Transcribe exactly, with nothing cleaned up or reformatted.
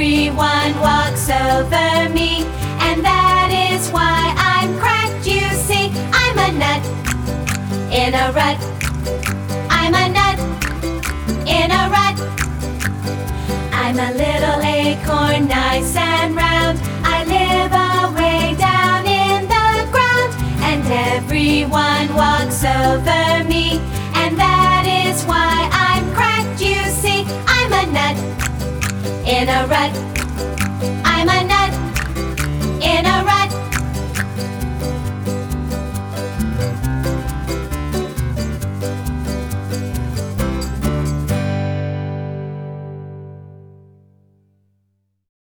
everyone walks over me, and that is why I'm cracked, you see. I'm a nut in a rut. I'm a nut in a rut. I'm a little acorn, nice and round. I live away down in the ground, and everyone walks over me, and that is why I'm cracked, you see. I'm a nut in a rut. I'm a nut